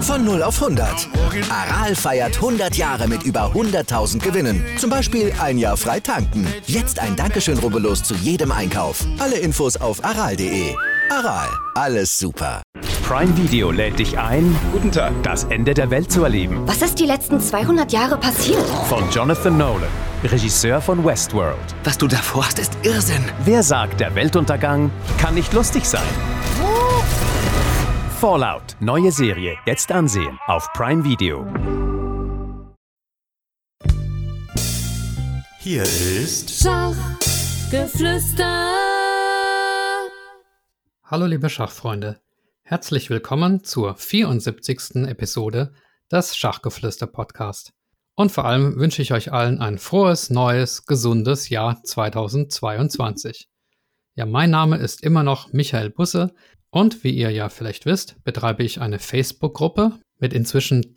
Von 0 auf 100. Aral feiert 100 Jahre mit über 100.000 Gewinnen. Zum Beispiel ein Jahr frei tanken. Jetzt ein Dankeschön, rubbellos zu jedem Einkauf. Alle Infos auf aral.de. Aral, alles super. Prime Video lädt dich ein, Guten Tag. das Ende der Welt zu erleben. Was ist die letzten 200 Jahre passiert? Von Jonathan Nolan, Regisseur von Westworld. Was du davor hast, ist Irrsinn. Wer sagt, der Weltuntergang kann nicht lustig sein? Fallout, neue Serie, jetzt ansehen auf Prime Video. Hier ist Schachgeflüster. Hallo liebe Schachfreunde, herzlich willkommen zur 74. Episode des Schachgeflüster-Podcast. Und vor allem wünsche ich euch allen ein frohes, neues, gesundes Jahr 2022. Ja, mein Name ist immer noch Michael Busse und wie ihr ja vielleicht wisst, betreibe ich eine Facebook-Gruppe mit inzwischen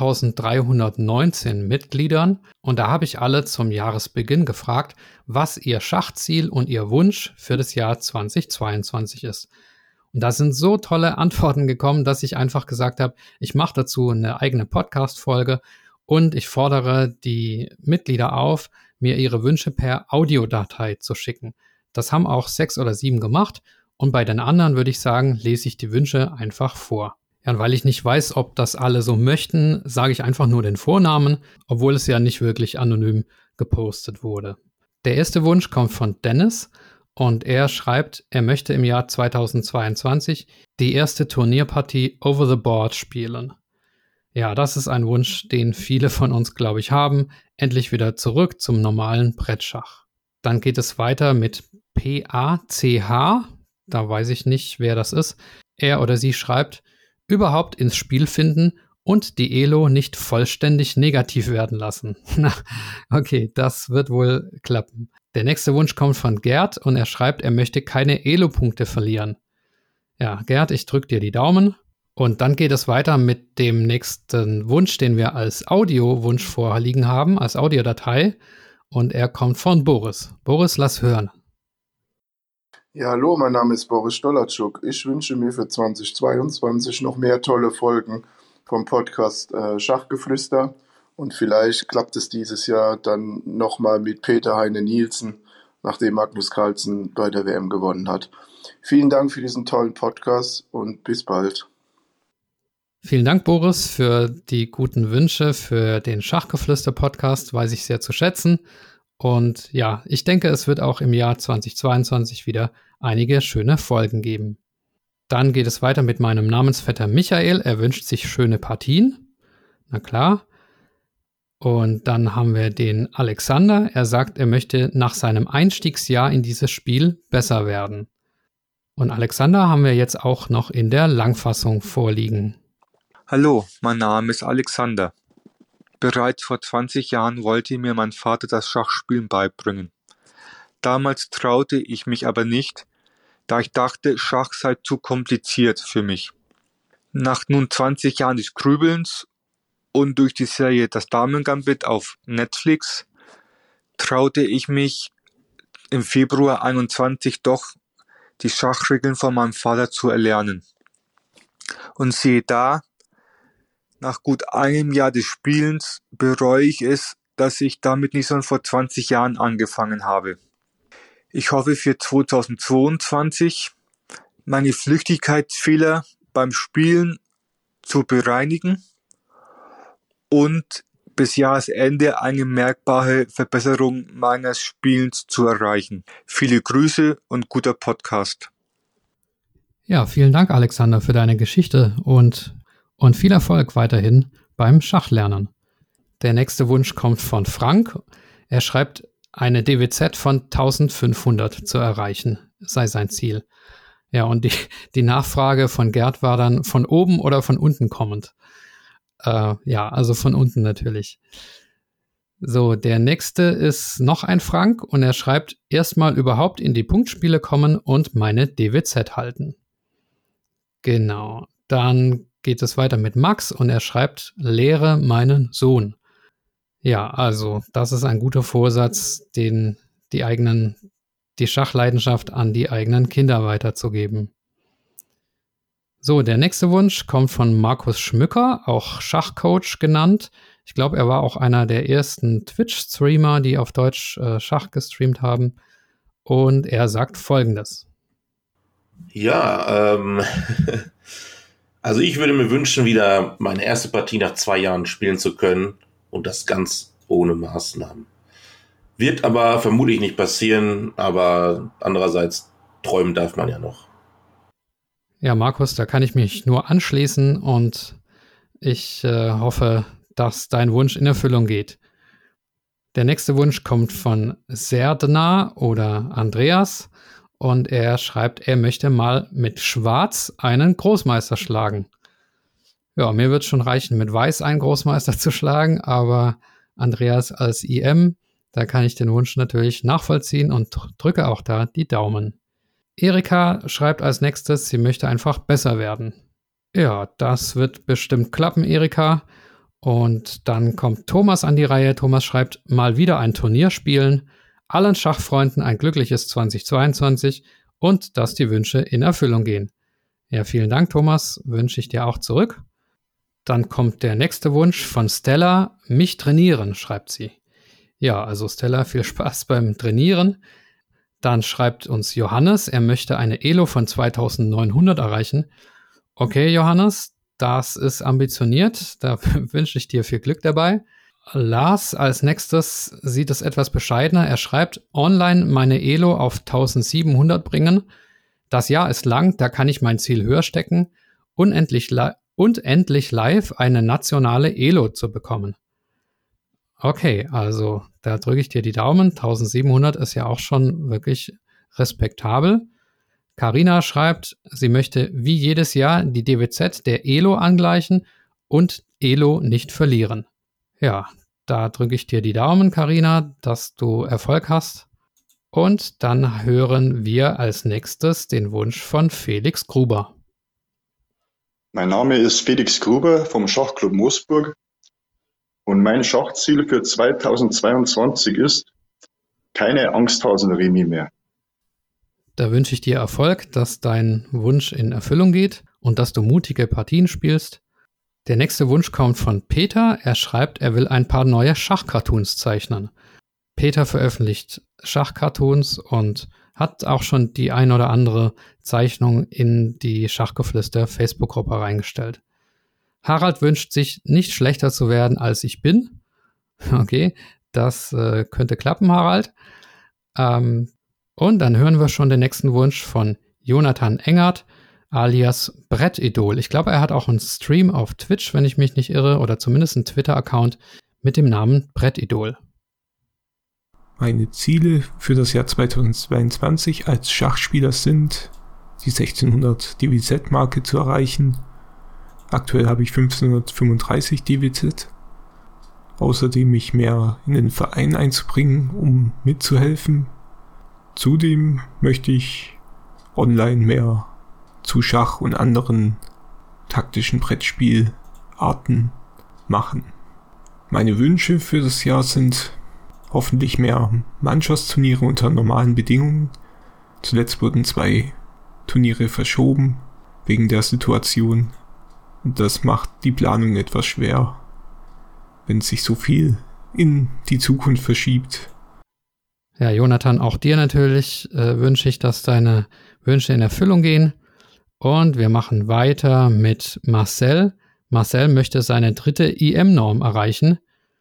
2319 Mitgliedern und da habe ich alle zum Jahresbeginn gefragt, was ihr Schachziel und ihr Wunsch für das Jahr 2022 ist. Und da sind so tolle Antworten gekommen, dass ich einfach gesagt habe, ich mache dazu eine eigene Podcast-Folge und ich fordere die Mitglieder auf, mir ihre Wünsche per Audiodatei zu schicken. Das haben auch 6 oder 7 gemacht und bei den anderen würde ich sagen, lese ich die Wünsche einfach vor. Ja, und weil ich nicht weiß, ob das alle so möchten, sage ich einfach nur den Vornamen, obwohl es ja nicht wirklich anonym gepostet wurde. Der erste Wunsch kommt von Dennis und er schreibt, er möchte im Jahr 2022 die erste Turnierpartie Over the Board spielen. Ja, das ist ein Wunsch, den viele von uns, glaube ich, haben. Endlich wieder zurück zum normalen Brettschach. Dann geht es weiter mit PACH. Da weiß ich nicht, wer das ist. Er oder sie schreibt, überhaupt ins Spiel finden und die Elo nicht vollständig negativ werden lassen. Na, okay, das wird wohl klappen. Der nächste Wunsch kommt von Gerd und er schreibt, er möchte keine Elo-Punkte verlieren. Ja, Gerd, ich drücke dir die Daumen. Und dann geht es weiter mit dem nächsten Wunsch, den wir als Audio-Wunsch vorliegen haben, als Audiodatei. Und er kommt von Boris. Boris, lass hören. Ja, hallo, mein Name ist Boris Stolarczuk. Ich wünsche mir für 2022 noch mehr tolle Folgen vom Podcast Schachgeflüster und vielleicht klappt es dieses Jahr dann nochmal mit Peter Heine Nielsen, nachdem Magnus Carlsen bei der WM gewonnen hat. Vielen Dank für diesen tollen Podcast und bis bald. Vielen Dank, Boris, für die guten Wünsche für den Schachgeflüster-Podcast, weiß ich sehr zu schätzen. Und ja, ich denke, es wird auch im Jahr 2022 wieder einige schöne Folgen geben. Dann geht es weiter mit meinem Namensvetter Michael. Er wünscht sich schöne Partien. Na klar. Und dann haben wir den Alexander. Er sagt, er möchte nach seinem Einstiegsjahr in dieses Spiel besser werden. Und Alexander haben wir jetzt auch noch in der Langfassung vorliegen. Hallo, mein Name ist Alexander. Bereits vor 20 Jahren wollte mir mein Vater das Schachspielen beibringen. Damals traute ich mich aber nicht, da ich dachte, Schach sei zu kompliziert für mich. Nach nun 20 Jahren des Grübelns und durch die Serie Das Damen-Gambit auf Netflix traute ich mich im Februar 21 doch, die Schachregeln von meinem Vater zu erlernen. Und siehe da, nach gut einem Jahr des Spielens bereue ich es, dass ich damit nicht schon vor 20 Jahren angefangen habe. Ich hoffe für 2022 meine Flüchtigkeitsfehler beim Spielen zu bereinigen und bis Jahresende eine merkbare Verbesserung meines Spielens zu erreichen. Viele Grüße und guter Podcast. Ja, vielen Dank, Alexander, für deine Geschichte und viel Erfolg weiterhin beim Schachlernen. Der nächste Wunsch kommt von Frank. Er schreibt, eine DWZ von 1500 zu erreichen, sei sein Ziel. Ja, und die Nachfrage von Gerd war dann von oben oder von unten kommend. Ja, also von unten natürlich. So, der nächste ist noch ein Frank und er schreibt, erstmal überhaupt in die Punktspiele kommen und meine DWZ halten. Genau, dann geht es weiter mit Max und er schreibt, lehre meinen Sohn. Ja, also das ist ein guter Vorsatz, die Schachleidenschaft an die eigenen Kinder weiterzugeben. So, der nächste Wunsch kommt von Markus Schmücker, auch Schachcoach genannt. Ich glaube, er war auch einer der ersten Twitch-Streamer, die auf Deutsch Schach gestreamt haben. Und er sagt Folgendes. Ja, also ich würde mir wünschen, wieder meine erste Partie nach 2 Jahren spielen zu können und das ganz ohne Maßnahmen. Wird aber vermutlich nicht passieren, aber andererseits träumen darf man ja noch. Ja, Markus, da kann ich mich nur anschließen und ich hoffe, dass dein Wunsch in Erfüllung geht. Der nächste Wunsch kommt von Serdna oder Andreas und er schreibt, er möchte mal mit Schwarz einen Großmeister schlagen. Ja, mir wird schon reichen, mit Weiß einen Großmeister zu schlagen, aber Andreas als IM, da kann ich den Wunsch natürlich nachvollziehen und drücke auch da die Daumen. Erika schreibt als nächstes, sie möchte einfach besser werden. Ja, das wird bestimmt klappen, Erika. Und dann kommt Thomas an die Reihe. Thomas schreibt, mal wieder ein Turnier spielen, allen Schachfreunden ein glückliches 2022 und dass die Wünsche in Erfüllung gehen. Ja, vielen Dank, Thomas, wünsche ich dir auch zurück. Dann kommt der nächste Wunsch von Stella, mich trainieren, schreibt sie. Ja, also Stella, viel Spaß beim Trainieren. Dann schreibt uns Johannes, er möchte eine Elo von 2900 erreichen. Okay, Johannes, das ist ambitioniert, da wünsche ich dir viel Glück dabei. Lars als nächstes sieht es etwas bescheidener. Er schreibt, online meine Elo auf 1700 bringen. Das Jahr ist lang, da kann ich mein Ziel höher stecken und endlich live eine nationale Elo zu bekommen. Okay, also da drücke ich dir die Daumen. 1700 ist ja auch schon wirklich respektabel. Carina schreibt, sie möchte wie jedes Jahr die DWZ der Elo angleichen und Elo nicht verlieren. Ja, da drücke ich dir die Daumen, Carina, dass du Erfolg hast. Und dann hören wir als nächstes den Wunsch von Felix Gruber. Mein Name ist Felix Gruber vom Schachclub Moosburg und mein Schachziel für 2022 ist keine Angsthasen-Remis mehr. Da wünsche ich dir Erfolg, dass dein Wunsch in Erfüllung geht und dass du mutige Partien spielst. Der nächste Wunsch kommt von Peter. Er schreibt, er will ein paar neue Schachcartoons zeichnen. Peter veröffentlicht Schachcartoons und hat auch schon die ein oder andere Zeichnung in die Schachgeflüster Facebook-Gruppe reingestellt. Harald wünscht sich, nicht schlechter zu werden, als ich bin. Okay, das könnte klappen, Harald. Und dann hören wir schon den nächsten Wunsch von Jonathan Engert, alias Brettidol. Ich glaube, er hat auch einen Stream auf Twitch, wenn ich mich nicht irre, oder zumindest einen Twitter-Account mit dem Namen Brettidol. Meine Ziele für das Jahr 2022 als Schachspieler sind, die 1600 DWZ-Marke zu erreichen. Aktuell habe ich 1535 DWZ. Außerdem mich mehr in den Verein einzubringen, um mitzuhelfen. Zudem möchte ich online mehr zu Schach und anderen taktischen Brettspielarten machen. Meine Wünsche für das Jahr sind hoffentlich mehr Mannschaftsturniere unter normalen Bedingungen. Zuletzt wurden 2 Turniere verschoben wegen der Situation. Und das macht die Planung etwas schwer, wenn sich so viel in die Zukunft verschiebt. Ja, Jonathan, auch dir natürlich wünsche ich, dass deine Wünsche in Erfüllung gehen. Und wir machen weiter mit Marcel. Marcel möchte seine 3. IM-Norm erreichen.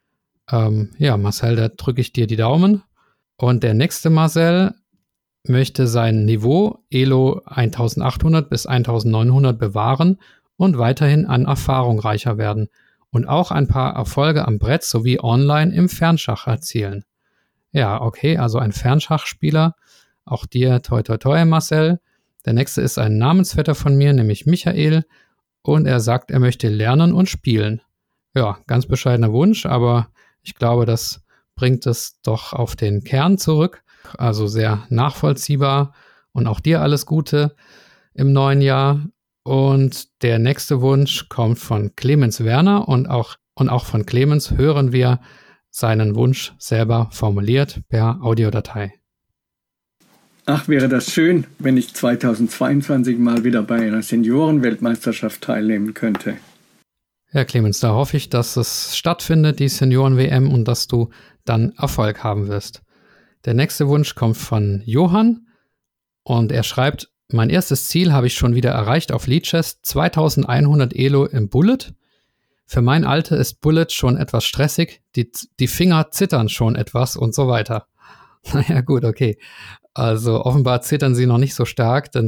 Ja, Marcel, da drücke ich dir die Daumen. Und der nächste Marcel möchte sein Niveau Elo 1800 bis 1900 bewahren und weiterhin an Erfahrung reicher werden und auch ein paar Erfolge am Brett sowie online im Fernschach erzielen. Ja, okay, also ein Fernschachspieler. Auch dir toi toi toi, Marcel. Der nächste ist ein Namensvetter von mir, nämlich Michael. Und er sagt, er möchte lernen und spielen. Ja, ganz bescheidener Wunsch, aber ich glaube, das bringt es doch auf den Kern zurück. Also sehr nachvollziehbar. Und auch dir alles Gute im neuen Jahr. Und der nächste Wunsch kommt von Clemens Werner. Und auch von Clemens hören wir seinen Wunsch selber formuliert per Audiodatei. Ach, wäre das schön, wenn ich 2022 mal wieder bei einer Seniorenweltmeisterschaft teilnehmen könnte. Ja, Clemens, da hoffe ich, dass es stattfindet, die Senioren-WM, und dass du dann Erfolg haben wirst. Der nächste Wunsch kommt von Johann und er schreibt: Mein erstes Ziel habe ich schon wieder erreicht auf Lichess, 2100 Elo im Bullet. Für mein Alter ist Bullet schon etwas stressig, die Finger zittern schon etwas und so weiter. Naja, gut, okay. Also offenbar zittern sie noch nicht so stark, denn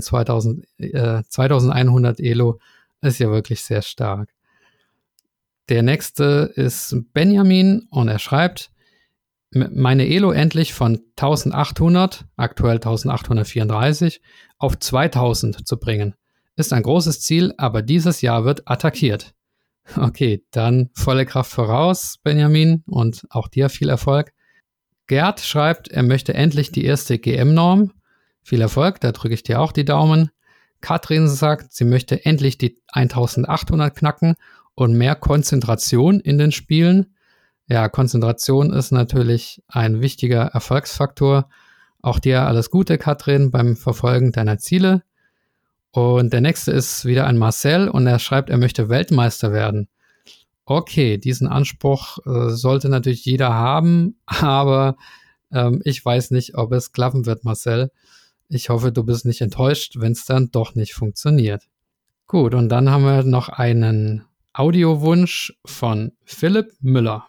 2100 Elo ist ja wirklich sehr stark. Der nächste ist Benjamin und er schreibt: Meine Elo endlich von 1800, aktuell 1834, auf 2000 zu bringen. Ist ein großes Ziel, aber dieses Jahr wird attackiert. Okay, dann volle Kraft voraus, Benjamin, und auch dir viel Erfolg. Gerd schreibt, er möchte endlich die erste GM-Norm. Viel Erfolg, da drücke ich dir auch die Daumen. Katrin sagt, sie möchte endlich die 1800 knacken und mehr Konzentration in den Spielen. Ja, Konzentration ist natürlich ein wichtiger Erfolgsfaktor. Auch dir alles Gute, Katrin, beim Verfolgen deiner Ziele. Und der nächste ist wieder ein Marcel und er schreibt, er möchte Weltmeister werden. Okay, diesen Anspruch sollte natürlich jeder haben, aber ich weiß nicht, ob es klappen wird, Marcel. Ich hoffe, du bist nicht enttäuscht, wenn es dann doch nicht funktioniert. Gut, und dann haben wir noch einen Audiowunsch von Philipp Müller.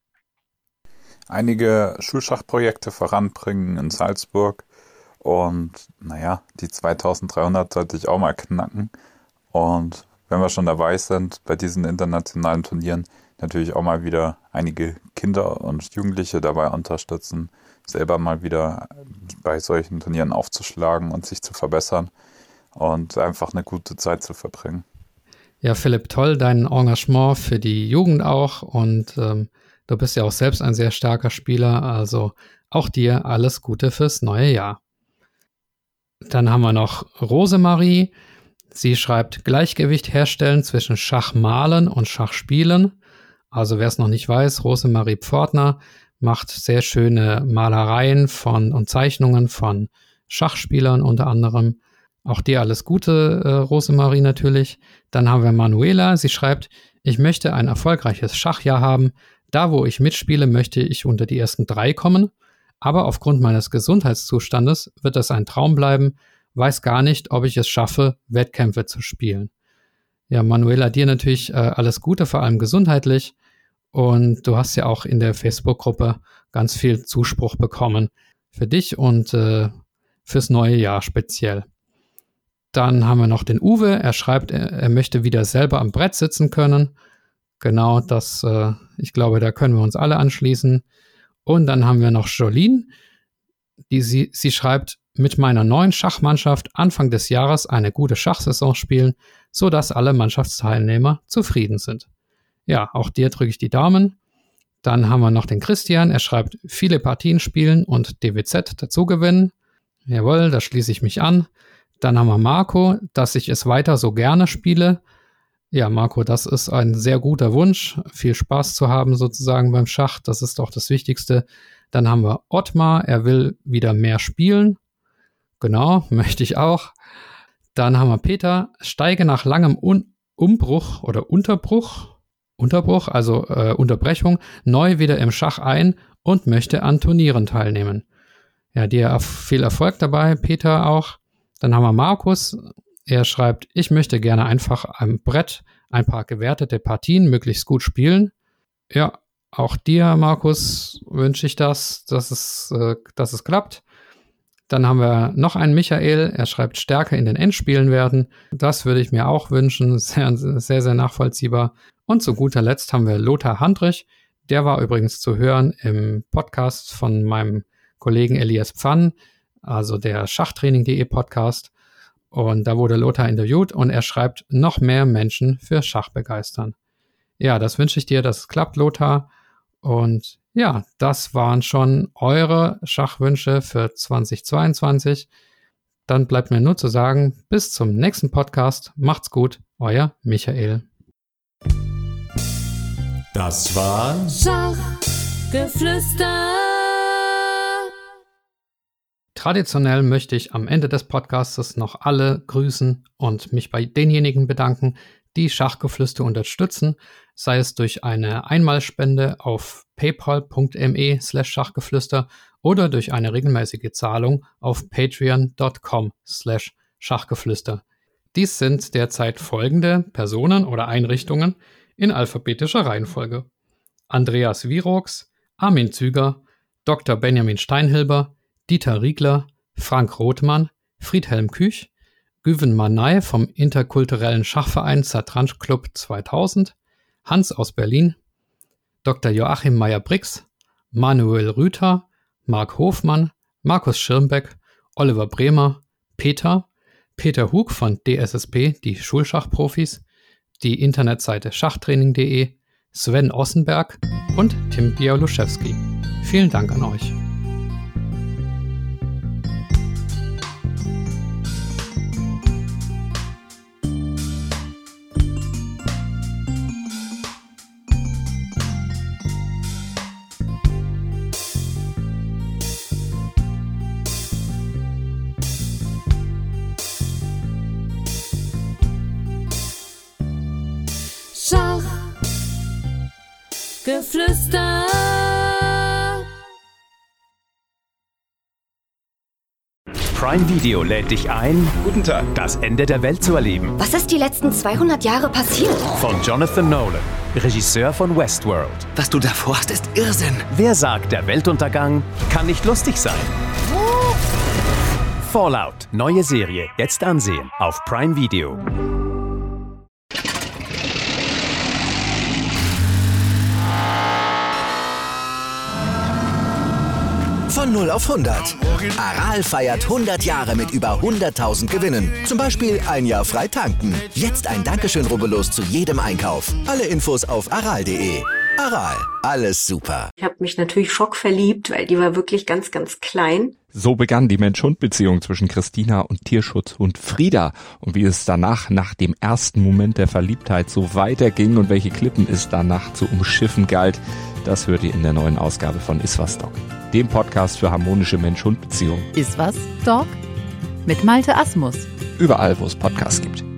Einige Schulschachprojekte voranbringen in Salzburg und naja, die 2300 sollte ich auch mal knacken. Und wenn wir schon dabei sind, bei diesen internationalen Turnieren natürlich auch mal wieder einige Kinder und Jugendliche dabei unterstützen, selber mal wieder bei solchen Turnieren aufzuschlagen und sich zu verbessern und einfach eine gute Zeit zu verbringen. Ja, Philipp, toll, dein Engagement für die Jugend auch, und du bist ja auch selbst ein sehr starker Spieler, also auch dir alles Gute fürs neue Jahr. Dann haben wir noch Rosemarie. Sie schreibt, Gleichgewicht herstellen zwischen Schachmalen und Schachspielen. Also wer es noch nicht weiß, Rosemarie Pfortner macht sehr schöne Malereien und Zeichnungen von Schachspielern unter anderem. Auch dir alles Gute, Rosemarie natürlich. Dann haben wir Manuela. Sie schreibt, ich möchte ein erfolgreiches Schachjahr haben. Da, wo ich mitspiele, möchte ich unter die ersten 3 kommen. Aber aufgrund meines Gesundheitszustandes wird das ein Traum bleiben. Weiß gar nicht, ob ich es schaffe, Wettkämpfe zu spielen. Ja, Manuela, dir natürlich alles Gute, vor allem gesundheitlich. Und du hast ja auch in der Facebook-Gruppe ganz viel Zuspruch bekommen für dich und fürs neue Jahr speziell. Dann haben wir noch den Uwe. Er schreibt, er möchte wieder selber am Brett sitzen können. Genau, das, ich glaube, da können wir uns alle anschließen. Und dann haben wir noch Jolene. Sie schreibt, mit meiner neuen Schachmannschaft Anfang des Jahres eine gute Schachsaison spielen, sodass alle Mannschaftsteilnehmer zufrieden sind. Ja, auch dir drücke ich die Daumen. Dann haben wir noch den Christian. Er schreibt, viele Partien spielen und DWZ dazu gewinnen. Jawohl, da schließe ich mich an. Dann haben wir Marco, dass ich es weiter so gerne spiele. Ja, Marco, das ist ein sehr guter Wunsch, viel Spaß zu haben sozusagen beim Schach. Das ist doch das Wichtigste. Dann haben wir Ottmar, er will wieder mehr spielen. Genau, möchte ich auch. Dann haben wir Peter, steige nach langem Umbruch oder Unterbruch, also Unterbrechung, neu wieder im Schach ein und möchte an Turnieren teilnehmen. Ja, dir viel Erfolg dabei, Peter auch. Dann haben wir Markus, er schreibt, ich möchte gerne einfach am Brett ein paar gewertete Partien möglichst gut spielen. Ja, auch dir, Markus, wünsche ich dass es klappt. Dann haben wir noch einen Michael, er schreibt, stärker in den Endspielen werden. Das würde ich mir auch wünschen, sehr, sehr, sehr nachvollziehbar. Und zu guter Letzt haben wir Lothar Handrich, der war übrigens zu hören im Podcast von meinem Kollegen Elias Pfann, also der Schachtraining.de Podcast. Und da wurde Lothar interviewt und er schreibt, noch mehr Menschen für Schach begeistern. Ja, das wünsche ich dir, dass es klappt, Lothar. Und ja, das waren schon eure Schachwünsche für 2022. Dann bleibt mir nur zu sagen, bis zum nächsten Podcast. Macht's gut, euer Michael. Das war Schachgeflüster. Traditionell möchte ich am Ende des Podcasts noch alle grüßen und mich bei denjenigen bedanken, die Schachgeflüster unterstützen, sei es durch eine Einmalspende auf paypal.me/Schachgeflüster oder durch eine regelmäßige Zahlung auf patreon.com/Schachgeflüster. Dies sind derzeit folgende Personen oder Einrichtungen in alphabetischer Reihenfolge: Andreas Wirox, Armin Züger, Dr. Benjamin Steinhilber, Dieter Riegler, Frank Rothmann, Friedhelm Küch, Güven Manay vom interkulturellen Schachverein Satranj Club 2000, Hans aus Berlin, Dr. Joachim Meyer-Brix, Manuel Rüther, Marc Hofmann, Markus Schirmbeck, Oliver Bremer, Peter Hug von DSSP, die Schulschachprofis, die Internetseite schachtraining.de, Sven Ossenberg und Tim Bialuszewski. Vielen Dank an euch. Schachgeflüster. Prime Video lädt dich ein, guten Tag, das Ende der Welt zu erleben. Was ist die letzten 200 Jahre passiert? Von Jonathan Nolan, Regisseur von Westworld. Was du da vorhast, ist Irrsinn. Wer sagt, der Weltuntergang kann nicht lustig sein? Fallout, neue Serie, jetzt ansehen auf Prime Video. Von 0 auf 100. Aral feiert 100 Jahre mit über 100.000 Gewinnen. Zum Beispiel ein Jahr frei tanken. Jetzt ein Dankeschön, rubbellos zu jedem Einkauf. Alle Infos auf aral.de. Aral, alles super. Ich habe mich natürlich schockverliebt, weil die war wirklich ganz, ganz klein. So begann die Mensch-Hund-Beziehung zwischen Christina und Tierschutzhund Frieda. Und wie es danach, nach dem ersten Moment der Verliebtheit, so weiterging und welche Klippen es danach zu umschiffen galt, das hört ihr in der neuen Ausgabe von Iswas Dog, dem Podcast für harmonische Mensch-Hund-Beziehungen. Iswas Dog? Mit Malte Asmus. Überall, wo es Podcasts gibt.